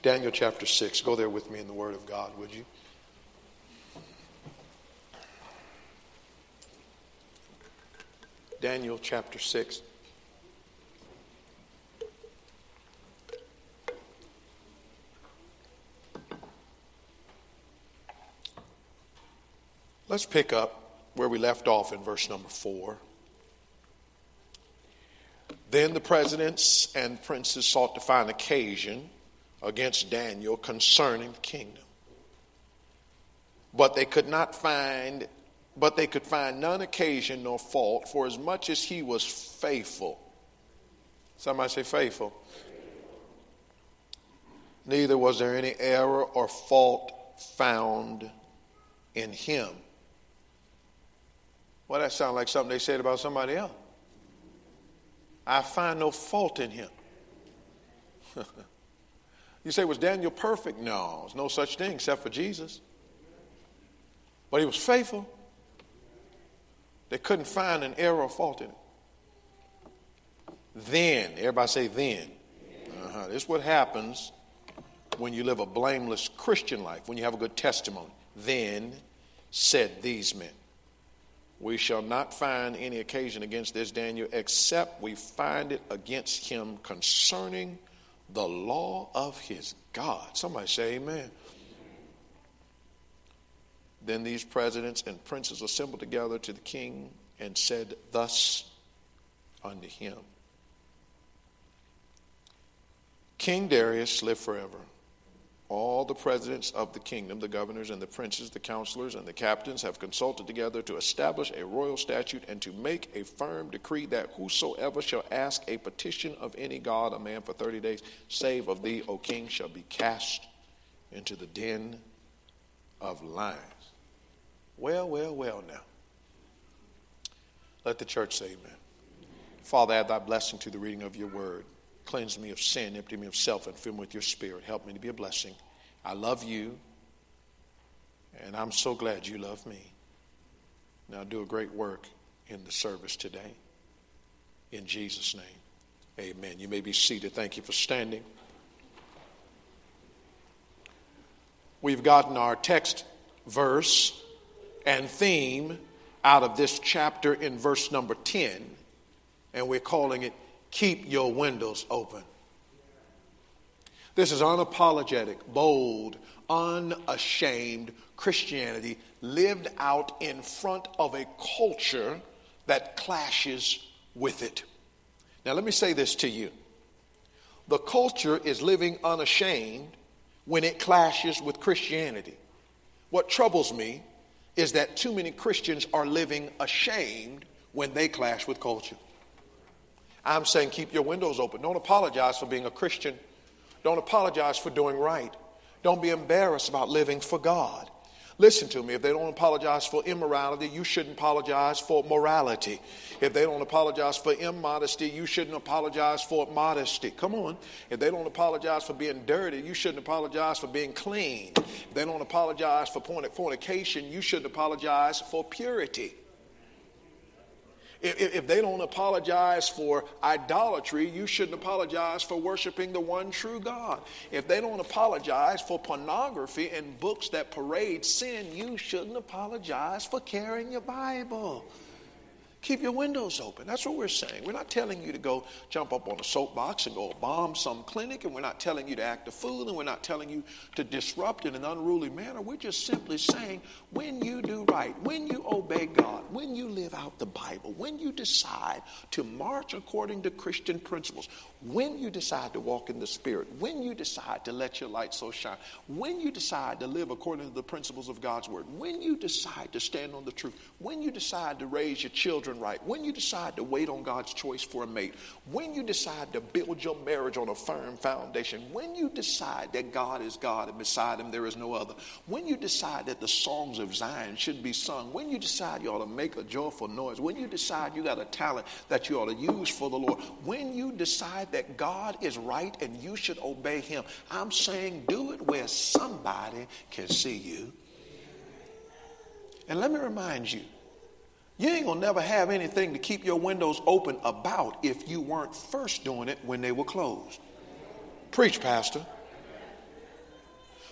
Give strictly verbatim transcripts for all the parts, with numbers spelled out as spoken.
Daniel chapter six. Go there with me in the Word of God, would you? Daniel chapter six. Let's pick up where we left off in verse number four. Then the presidents and princes sought to find occasion against Daniel concerning the kingdom. But they could not find, but they could find none occasion nor fault, for as much as he was faithful. Somebody say faithful. Neither was there any error or fault found in him. Well, that sounds like something they said about somebody else. I find no fault in him. You say, was Daniel perfect? No, there's no such thing except for Jesus. But he was faithful. They couldn't find an error or fault in it. Then, everybody say then. Uh-huh. This is what happens when you live a blameless Christian life, when you have a good testimony. Then said these men, we shall not find any occasion against this Daniel, except we find it against him concerning the law of his God. Somebody say amen. Then these presidents and princes assembled together to the king and said thus unto him, King Darius, live forever. All the presidents of the kingdom, the governors and the princes, the counselors and the captains have consulted together to establish a royal statute and to make a firm decree that whosoever shall ask a petition of any god, a man for thirty days, save of thee, O king, shall be cast into the den of lions. Well, well, well now. Let the church say amen. Father, add thy blessing to the reading of your word. Cleanse me of sin, empty me of self, and fill me with your spirit. Help me to be a blessing. I love you, and I'm so glad you love me. Now do a great work in the service today. In Jesus' name, amen. You may be seated. Thank you for standing. We've gotten our text verse and theme out of this chapter in verse number ten, and we're calling it Keep Your Windows Open. This is unapologetic, bold, unashamed Christianity lived out in front of a culture that clashes with it. Now let me say this to you. The culture is living unashamed when it clashes with Christianity. What troubles me is that too many Christians are living ashamed when they clash with culture. I'm saying keep your windows open. Don't apologize for being a Christian. Don't apologize for doing right. Don't be embarrassed about living for God. Listen to me. If they don't apologize for immorality, you shouldn't apologize for morality. If they don't apologize for immodesty, you shouldn't apologize for modesty. Come on. If they don't apologize for being dirty, you shouldn't apologize for being clean. If they don't apologize for fornication, you shouldn't apologize for purity. If they don't apologize for idolatry, you shouldn't apologize for worshiping the one true God. If they don't apologize for pornography and books that parade sin, you shouldn't apologize for carrying your Bible. Keep your windows open. That's what we're saying. We're not telling you to go jump up on a soapbox and go bomb some clinic, and we're not telling you to act a fool, and we're not telling you to disrupt in an unruly manner. We're just simply saying when you do right, when you obey God, when you live out the Bible, when you decide to march according to Christian principles, when you decide to walk in the Spirit, when you decide to let your light so shine, when you decide to live according to the principles of God's word, when you decide to stand on the truth, when you decide to raise your children right, when you decide to wait on God's choice for a mate, when you decide to build your marriage on a firm foundation, when you decide that God is God and beside him there is no other, when you decide that the songs of Zion should be sung, when you decide you ought to make a joyful noise, when you decide you got a talent that you ought to use for the Lord, when you decide that God is right and you should obey him, I'm saying do it where somebody can see you. And let me remind you, you ain't gonna never have anything to keep your windows open about if you weren't first doing it when they were closed. Preach, Pastor.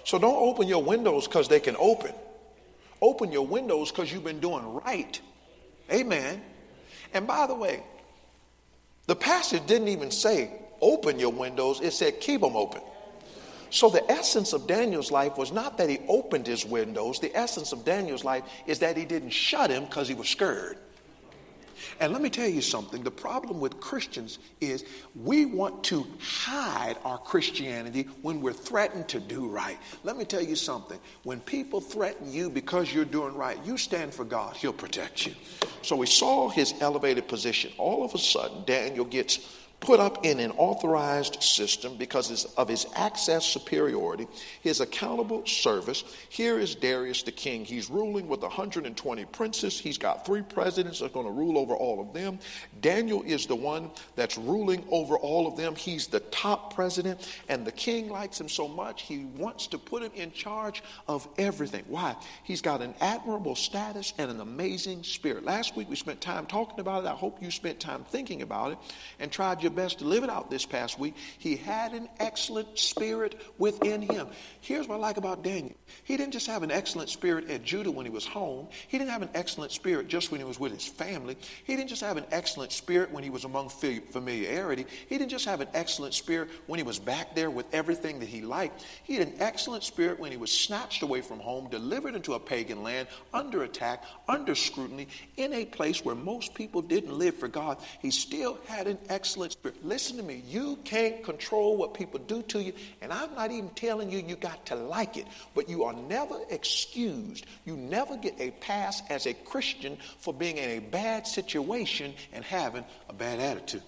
So don't open your windows because they can open. Open your windows because you've been doing right. Amen. And by the way, the passage didn't even say open your windows. It said keep them open. So the essence of Daniel's life was not that he opened his windows. The essence of Daniel's life is that he didn't shut him because he was scared. And let me tell you something. The problem with Christians is we want to hide our Christianity when we're threatened to do right. Let me tell you something. When people threaten you because you're doing right, you stand for God. He'll protect you. So we saw his elevated position. All of a sudden, Daniel gets put up in an authorized system because of his access superiority, his accountable service. Here is Darius the king. He's ruling with one hundred twenty princes. He's got three presidents that are going to rule over all of them. Daniel is the one that's ruling over all of them. He's the top president, and the king likes him so much he wants to put him in charge of everything. Why? He's got an admirable status and an amazing spirit. Last week we spent time talking about it. I hope you spent time thinking about it and tried your best to live it out this past week. He had an excellent spirit within him. Here's what I like about Daniel. He didn't just have an excellent spirit at Judah when he was home. He didn't have an excellent spirit just when he was with his family. He didn't just have an excellent spirit when he was among familiarity. He didn't just have an excellent spirit when he was back there with everything that he liked. He had an excellent spirit when he was snatched away from home, delivered into a pagan land, under attack, under scrutiny, in a place where most people didn't live for God. He still had an excellent spirit. Listen to me. You can't control what people do to you, and I'm not even telling you you got to like it, but you are never excused. You never get a pass as a Christian for being in a bad situation and having a bad attitude.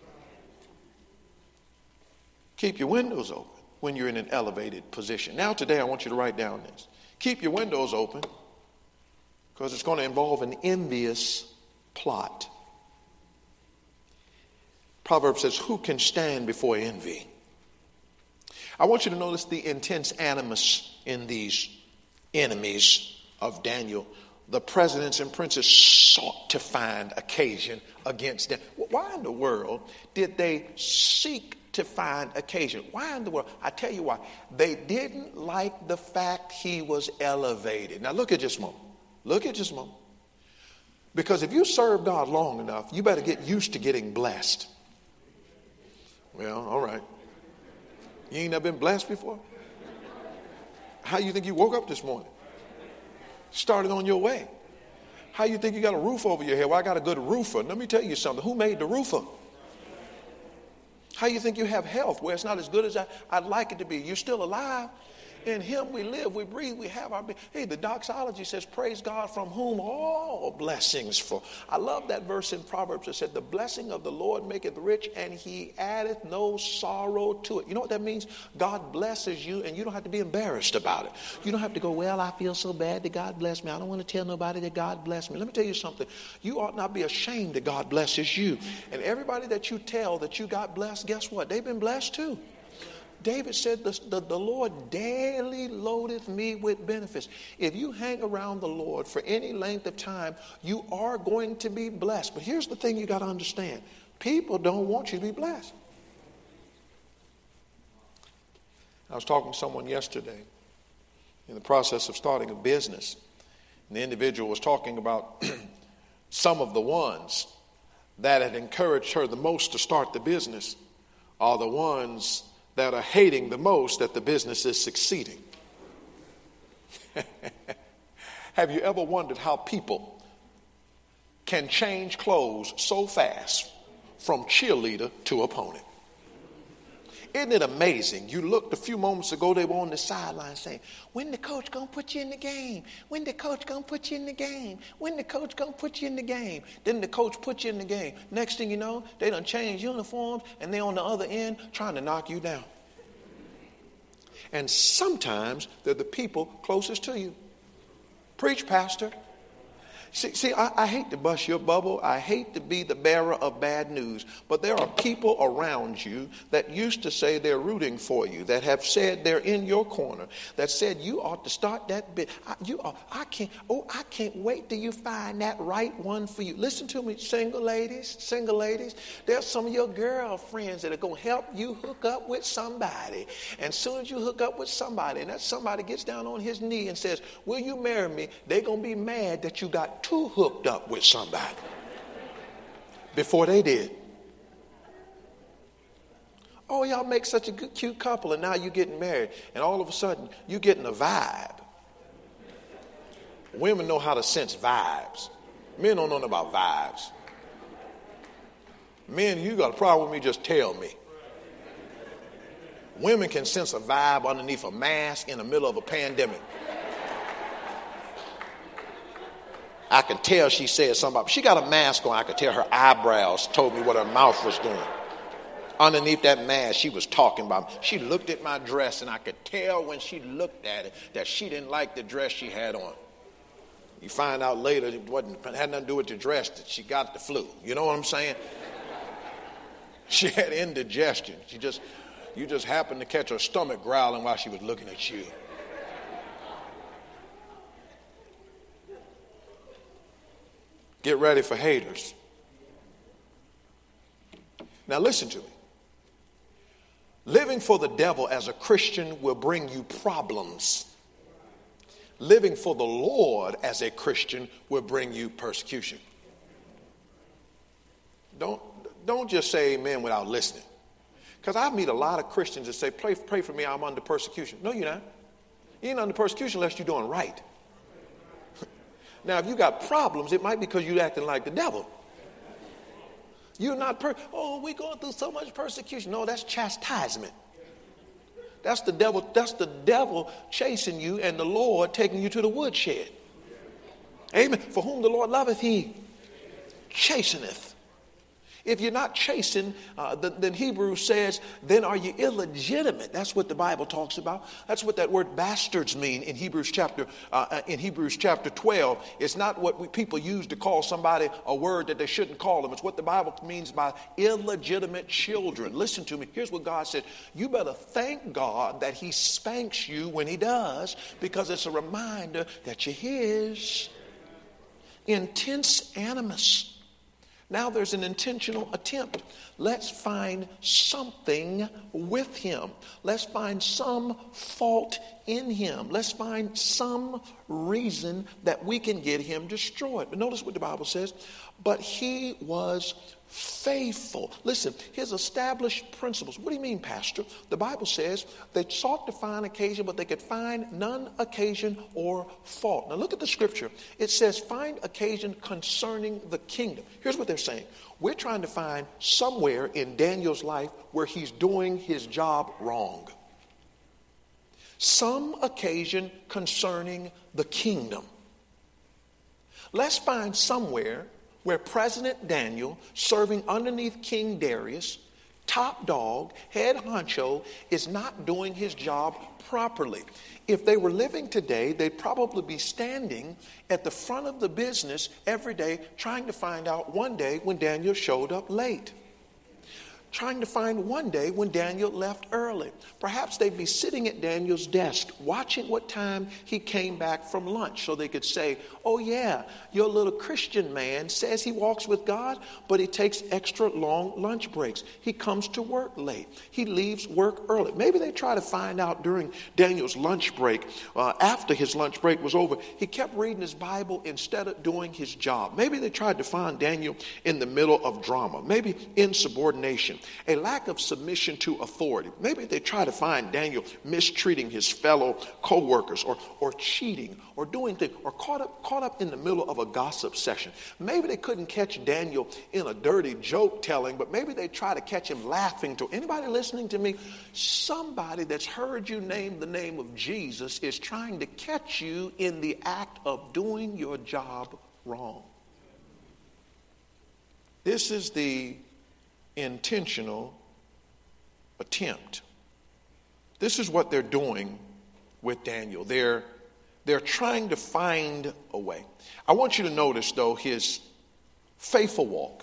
Keep your windows open when you're in an elevated position. Now today I want you to write down this. Keep your windows open because it's going to involve an envious plot. Proverbs says, who can stand before envy? I want you to notice the intense animus in these enemies of Daniel. The presidents and princes sought to find occasion against them. Why in the world did they seek to find occasion? Why in the world? I tell you why. They didn't like the fact he was elevated. Now look at just a moment. Look at just a moment. Because if you serve God long enough, you better get used to getting blessed. Well, all right. You ain't never been blessed before? How you think you woke up this morning? Started on your way. How you think you got a roof over your head? Well, I got a good roofer. Let me tell you something. Who made the roofer? How you think you have health? Well, it's not as good as I, I'd like it to be. You're still alive. In him we live, we breathe, we have our being. Hey, the doxology says, praise God from whom all blessings flow. I love that verse in Proverbs that said, the blessing of the Lord maketh rich, and he addeth no sorrow to it. You know what that means? God blesses you, and you don't have to be embarrassed about it. You don't have to go, well, I feel so bad that God blessed me. I don't want to tell nobody that God blessed me. Let me tell you something. You ought not be ashamed that God blesses you. And everybody that you tell that you got blessed, guess what? They've been blessed too. David said, the, the, the Lord daily loadeth me with benefits. If you hang around the Lord for any length of time, you are going to be blessed. But here's the thing you got to understand. People don't want you to be blessed. I was talking to someone yesterday in the process of starting a business. And the individual was talking about some of the ones that had encouraged her the most to start the business are the ones that are hating the most that the business is succeeding. Have you ever wondered how people can change clothes so fast from cheerleader to opponent? Isn't it amazing? You looked a few moments ago, they were on the sideline saying, when the coach gonna put you in the game? When the coach gonna put you in the game? When the coach gonna put you in the game? Then the coach put you in the game. Next thing you know, they done changed uniforms and they're on the other end trying to knock you down. And sometimes they're the people closest to you. Preach, pastor. See, see I, I hate to bust your bubble. I hate to be the bearer of bad news. But there are people around you that used to say they're rooting for you, that have said they're in your corner, that said you ought to start that bit. I, you ought, I can't, oh, I can't wait till you find that right one for you. Listen to me, single ladies, single ladies. There's some of your girlfriends that are going to help you hook up with somebody. And as soon as you hook up with somebody, and that somebody gets down on his knee and says, will you marry me? They're going to be mad that you got too hooked up with somebody before they did. Oh, y'all make such a good, cute couple, and now you're getting married, and all of a sudden you're getting a vibe. Women know how to sense vibes. Men don't know nothing about vibes. Men, you got a problem with me, just tell me. Women can sense a vibe underneath a mask in the middle of a pandemic. I can tell she said something about, she got a mask on. I could tell her eyebrows told me what her mouth was doing. Underneath that mask, she was talking about me. She looked at my dress, and I could tell when she looked at it that she didn't like the dress she had on. You find out later it wasn't, it had nothing to do with the dress, that she got the flu. You know what I'm saying? She had indigestion. She just, you just happened to catch her stomach growling while she was looking at you. Get ready for haters. Now listen to me. Living for the devil as a Christian will bring you problems. Living for the Lord as a Christian will bring you persecution. Don't, don't just say amen without listening. Because I meet a lot of Christians that say, pray, pray for me, I'm under persecution. No, you're not. You ain't under persecution unless you're doing right. Now, if you got problems, it might be because you're acting like the devil. You're not, per- oh, we're going through so much persecution. No, that's chastisement. That's the devil, that's the devil chasing you and the Lord taking you to the woodshed. Amen. For whom the Lord loveth, he chasteneth. If you're not chastened, uh, then, then Hebrews says, then are you illegitimate? That's what the Bible talks about. That's what that word bastards mean in Hebrews chapter uh, in Hebrews chapter twelve. It's not what we, people use to call somebody a word that they shouldn't call them. It's what the Bible means by illegitimate children. Listen to me. Here's what God said. You better thank God that he spanks you when he does, because it's a reminder that you're his. Intense animus. Now there's an intentional attempt. Let's find something with him. Let's find some fault in him. Let's find some reason that we can get him destroyed. But notice what the Bible says. But he was faithful. Listen, his established principles. What do you mean, Pastor? The Bible says they sought to find occasion, but they could find none occasion or fault. Now look at the scripture. It says find occasion concerning the kingdom. Here's what they're saying. We're trying to find somewhere in Daniel's life where he's doing his job wrong. Some occasion concerning the kingdom. Let's find somewhere where President Daniel, serving underneath King Darius, top dog, head honcho, is not doing his job properly. If they were living today, they'd probably be standing at the front of the business every day trying to find out one day when Daniel showed up late. Trying to find one day when Daniel left early. Perhaps they'd be sitting at Daniel's desk watching what time he came back from lunch so they could say, oh yeah, your little Christian man says he walks with God, but he takes extra long lunch breaks. He comes to work late. He leaves work early. Maybe they try to find out during Daniel's lunch break, uh, after his lunch break was over, he kept reading his Bible instead of doing his job. Maybe they tried to find Daniel in the middle of drama, maybe insubordination, a lack of submission to authority. Maybe they try to find Daniel mistreating his fellow co-workers, or, or cheating, or doing things, or caught up, caught up in the middle of a gossip session. Maybe they couldn't catch Daniel in a dirty joke telling, but maybe they try to catch him laughing. To anybody listening to me, somebody that's heard you name the name of Jesus is trying to catch you in the act of doing your job wrong. This is the intentional attempt. This is what they're doing with Daniel. They're They're trying to find a way. I want you to notice, though, his faithful walk,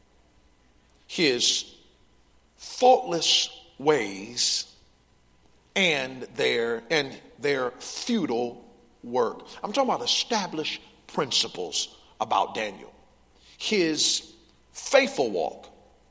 his faultless ways, and their and their futile work. I'm talking about established principles about Daniel. His faithful walk,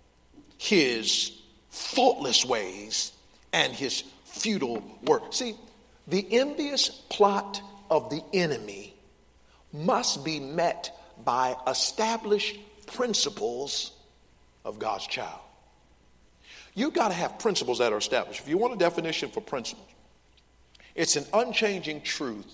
his faultless ways, and his futile work. See, the envious plot of the enemy must be met by established principles of God's child. You've got to have principles that are established. If you want a definition for principles, it's an unchanging truth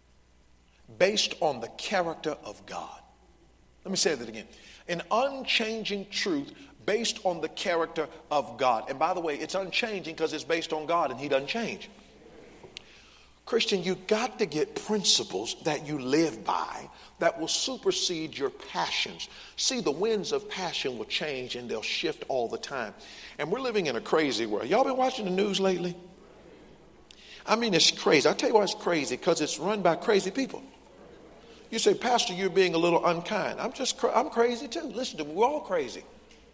based on the character of God. Let me say that again. An unchanging truth based on the character of God. And by the way, it's unchanging because it's based on God and he doesn't change. Christian, you got to get principles that you live by that will supersede your passions. See, the winds of passion will change and they'll shift all the time. And we're living in a crazy world. Y'all been watching the news lately? I mean, it's crazy. I'll tell you why it's crazy, because it's run by crazy people. You say, Pastor, you're being a little unkind. I'm just, I'm crazy too. Listen to me, we're all crazy.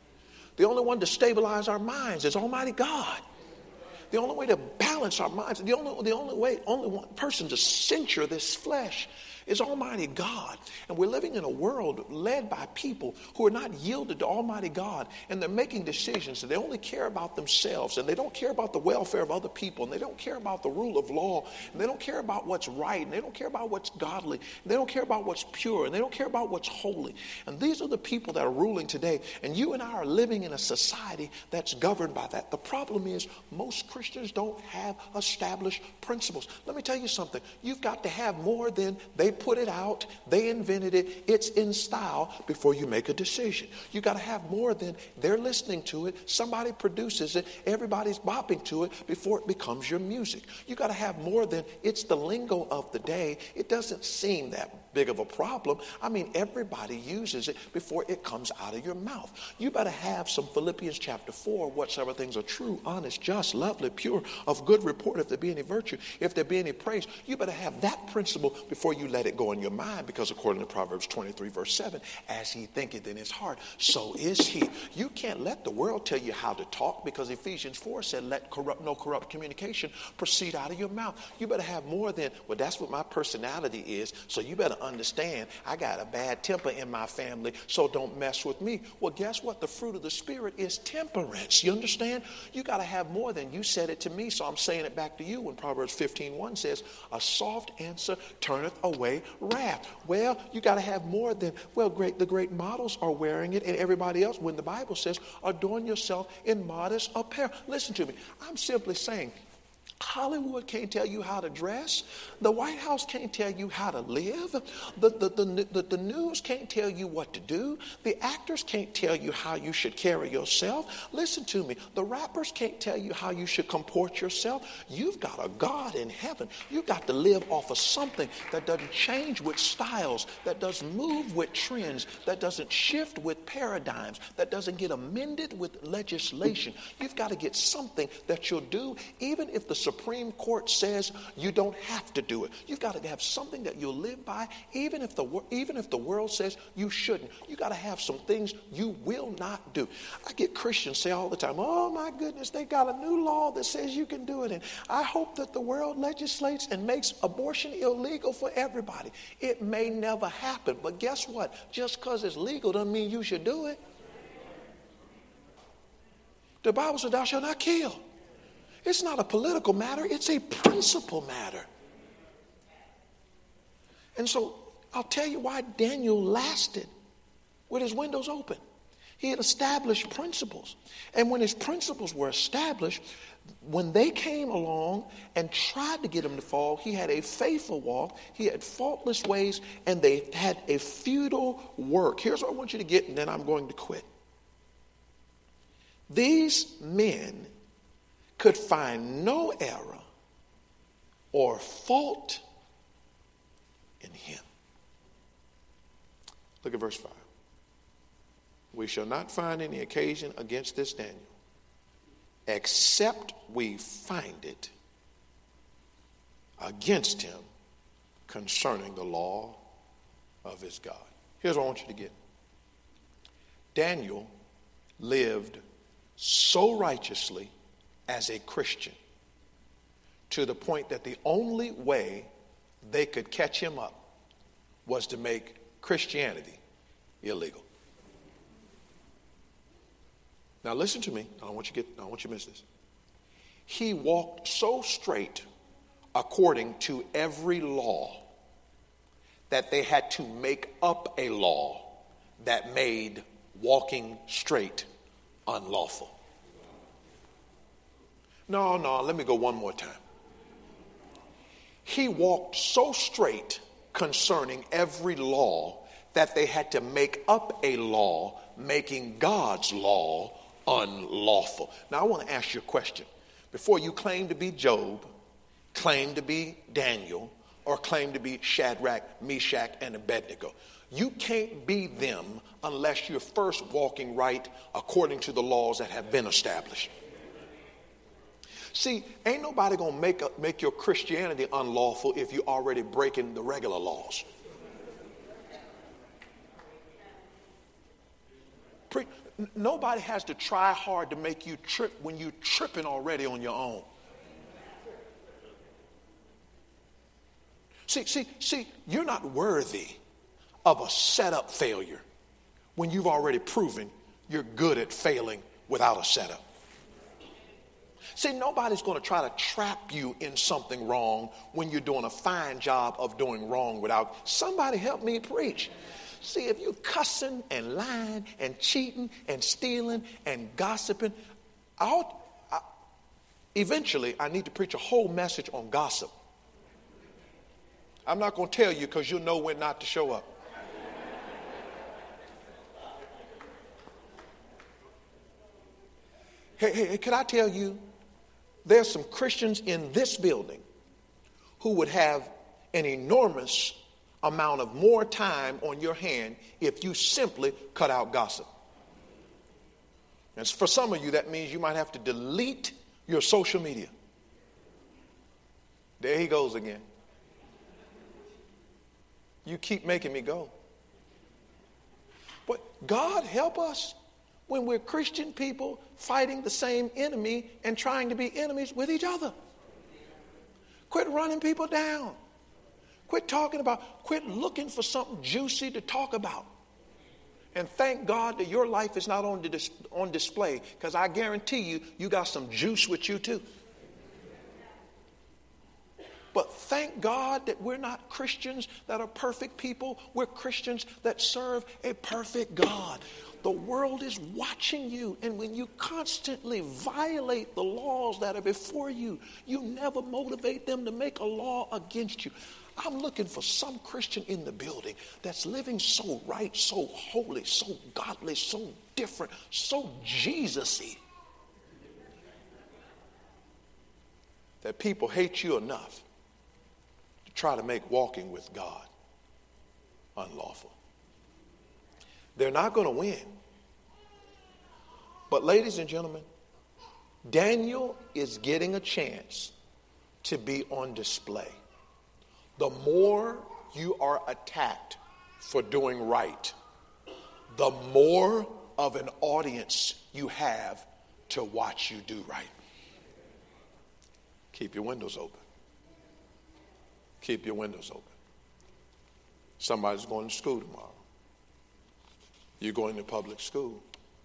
The only one to stabilize our minds is Almighty God. The only way to balance our minds, the only, the only way, only one person to censure this flesh is Almighty God. And we're living in a world led by people who are not yielded to Almighty God, and they're making decisions and they only care about themselves, and they don't care about the welfare of other people, and they don't care about the rule of law, and they don't care about what's right, and they don't care about what's godly, and they don't care about what's pure, and they don't care about what's holy. And these are the people that are ruling today, and you and I are living in a society that's governed by that. The problem is most Christians don't have established principles. Let me tell you something. You've got to have more than they put it out, they invented it, it's in style before you make a decision. You got to have more than they're listening to it, somebody produces it, everybody's bopping to it before it becomes your music. You got to have more than it's the lingo of the day. It doesn't seem that big of a problem. I mean, everybody uses it before it comes out of your mouth. You better have some Philippians chapter four, whatsoever things are true, honest, just, lovely, pure, of good report, if there be any virtue, if there be any praise. You better have that principle before you let it go in your mind, because according to Proverbs twenty-three verse seven, as he thinketh in his heart, so is he. You can't let the world tell you how to talk, because Ephesians four said, let corrupt, no corrupt communication proceed out of your mouth. You better have more than, well, that's what my personality is, so you better understand I got a bad temper in my family, so don't mess with me. Well, guess what? The fruit of the Spirit is temperance. You understand? You got to have more than, you said it to me, so I'm saying it back to you. When Proverbs fifteen one says, a soft answer turneth away wrath. Well, you got to have more than, well, great, the great models are wearing it and everybody else, when the Bible says, adorn yourself in modest apparel. Listen to me. I'm simply saying, Hollywood can't tell you how to dress. The White House can't tell you how to live. The, the, the, the, the news can't tell you what to do. The actors can't tell you how you should carry yourself. Listen to me. The rappers can't tell you how you should comport yourself. You've got a God in heaven. You've got to live off of something that doesn't change with styles, that doesn't move with trends, that doesn't shift with paradigms, that doesn't get amended with legislation. You've got to get something that you'll do even if the Supreme Court says you don't have to do it. You've got to have something that you'll live by, even if the even if the world says you shouldn't. You got to have some things you will not do. I get Christians say all the time, "Oh my goodness, they got a new law that says you can do it, and I hope that the world legislates and makes abortion illegal for everybody." It may never happen, but guess what? Just because it's legal doesn't mean you should do it. The Bible says, "Thou shalt not kill." It's not a political matter. It's a principle matter. And so I'll tell you why Daniel lasted with his windows open. He had established principles. And when his principles were established, when they came along and tried to get him to fall, he had a faithful walk, he had faultless ways, and they had a futile work. Here's what I want you to get, and then I'm going to quit. These men could find no error or fault in him. Look at verse five. We shall not find any occasion against this Daniel, except we find it against him concerning the law of his God. Here's what I want you to get. Daniel lived so righteously as a Christian to the point that the only way they could catch him up was to make Christianity illegal. Now listen to me. I don't want you to get, I don't want you to miss this. He walked so straight according to every law that they had to make up a law that made walking straight unlawful. No, no, let me go one more time. He walked so straight concerning every law that they had to make up a law making God's law unlawful. Now I want to ask you a question. Before you claim to be Job, claim to be Daniel, or claim to be Shadrach, Meshach, and Abednego, you can't be them unless you're first walking right according to the laws that have been established. See, ain't nobody going to make, a, make your Christianity unlawful if you're already breaking the regular laws. Pre- Nobody has to try hard to make you trip when you're tripping already on your own. See, see, see, you're not worthy of a setup failure when you've already proven you're good at failing without a setup. See, nobody's going to try to trap you in something wrong when you're doing a fine job of doing wrong without. Somebody help me preach. See, if you're cussing and lying and cheating and stealing and gossiping, I'll, I, eventually I need to preach a whole message on gossip. I'm not going to tell you because you'll know when not to show up. Hey, hey, can I tell you, there's some Christians in this building who would have an enormous amount of more time on your hand if you simply cut out gossip. And for some of you, that means you might have to delete your social media. There he goes again. You keep making me go. But God help us when we're Christian people fighting the same enemy and trying to be enemies with each other. Quit running people down. Quit talking about, quit looking for something juicy to talk about. And thank God that your life is not on, dis- on display, because I guarantee you, you got some juice with you too. But thank God that we're not Christians that are perfect people. We're Christians that serve a perfect God. The world is watching you, and when you constantly violate the laws that are before you, you never motivate them to make a law against you. I'm looking for some Christian in the building that's living so right, so holy, so godly, so different, so Jesus-y, that people hate you enough to try to make walking with God unlawful. They're not going to win. But ladies and gentlemen, Daniel is getting a chance to be on display. The more you are attacked for doing right, the more of an audience you have to watch you do right. Keep your windows open. Keep your windows open. Somebody's going to school tomorrow. You're going to public school.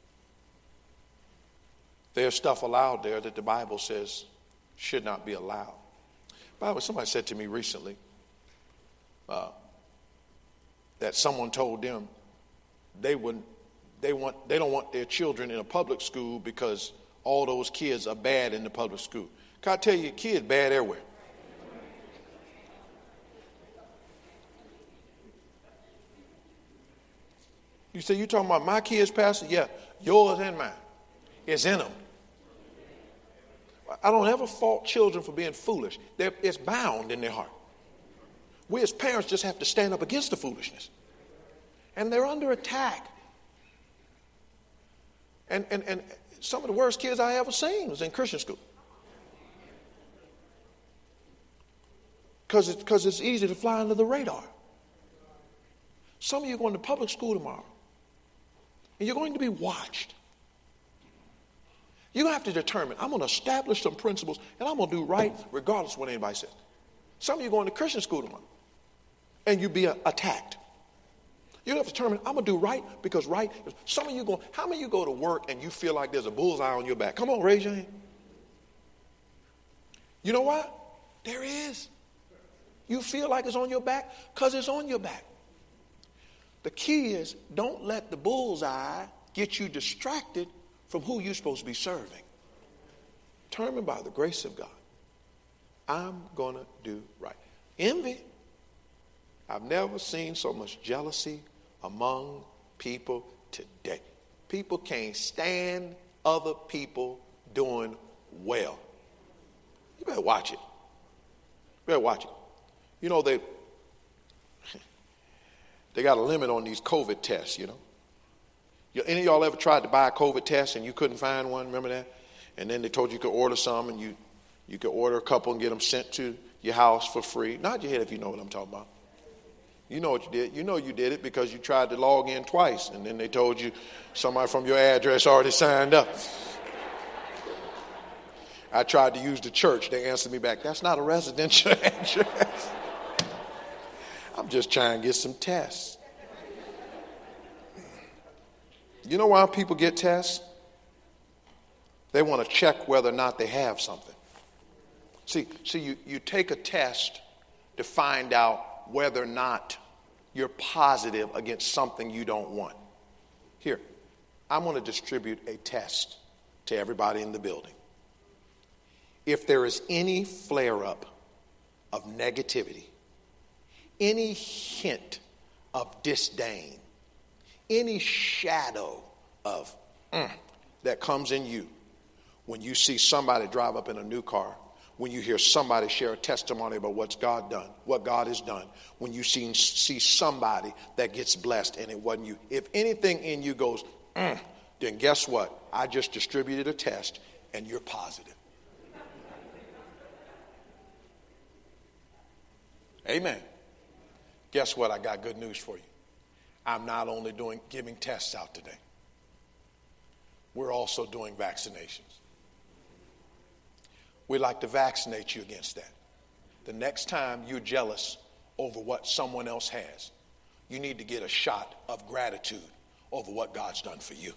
There's stuff allowed there that the Bible says should not be allowed. Bible, somebody said to me recently uh, that someone told them they wouldn't, they want, they don't want their children in a public school because all those kids are bad in the public school. Can I tell you, kids bad everywhere. You say, you talking about my kids, Pastor? Yeah, yours and mine. It's in them. I don't ever fault children for being foolish. They're, it's bound in their heart. We as parents just have to stand up against the foolishness. And they're under attack. And, and, and some of the worst kids I ever seen was in Christian school. Because it's, because it's easy to fly under the radar. Some of you are going to public school tomorrow, and you're going to be watched. You're going to have to determine, I'm going to establish some principles, and I'm going to do right regardless of what anybody says. Some of you are going to Christian school tomorrow, and you'll be uh, attacked. You have to determine, I'm going to do right because right. Some of you go, how many of you go to work and you feel like there's a bullseye on your back? Come on, raise your hand. You know what? There is. You feel like it's on your back because it's on your back. The key is, don't let the bullseye get you distracted from who you're supposed to be serving. Determined by the grace of God, I'm going to do right. Envy. I've never seen so much jealousy among people today. People can't stand other people doing well. You better watch it. You better watch it. You know, they they got a limit on these COVID tests, you know. You, any of y'all ever tried to buy a COVID test and you couldn't find one? Remember that? And then they told you you could order some, and you, you could order a couple and get them sent to your house for free. Nod your head if you know what I'm talking about. You know what you did. You know you did it because you tried to log in twice, and then they told you somebody from your address already signed up. I tried to use the church. They answered me back, that's not a residential address. I'm just trying to get some tests. You know why people get tests? They want to check whether or not they have something. See, see, you, you take a test to find out whether or not you're positive against something you don't want. Here, I'm going to distribute a test to everybody in the building. If there is any flare-up of negativity, any hint of disdain, any shadow of mm, that comes in you when you see somebody drive up in a new car, when you hear somebody share a testimony about what's God done, what God has done, when you see, see somebody that gets blessed and it wasn't you, if anything in you goes, mm, then guess what? I just distributed a test and you're positive. Amen. Guess what? I got good news for you. I'm not only doing giving tests out today. We're also doing vaccinations. We'd like to vaccinate you against that. The next time you're jealous over what someone else has, you need to get a shot of gratitude over what God's done for you.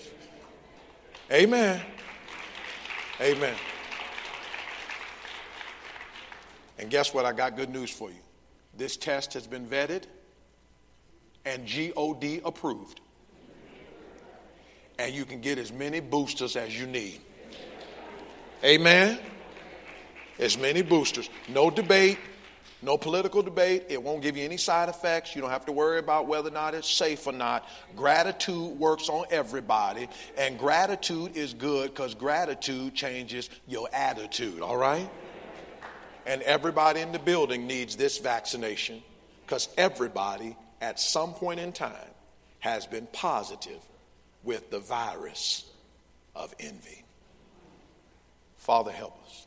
Amen. Amen. And guess what? I got good news for you. This test has been vetted and G O D approved. And you can get as many boosters as you need. Amen. As many boosters. No debate. No political debate. It won't give you any side effects. You don't have to worry about whether or not it's safe or not. Gratitude works on everybody. And gratitude is good because gratitude changes your attitude. All right? And everybody in the building needs this vaccination because everybody at some point in time has been positive with the virus of envy. Father, help us.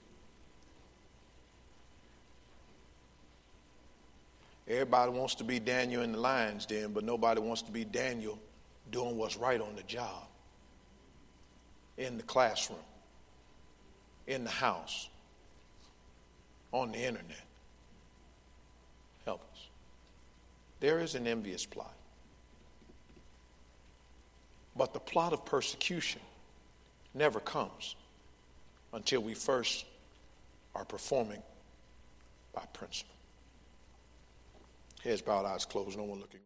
Everybody wants to be Daniel in the lion's den, but nobody wants to be Daniel doing what's right on the job, in the classroom, in the house, on the internet. Help us. There is an envious plot. But the plot of persecution never comes until we first are performing by principle. Heads bowed, eyes closed, no one looking.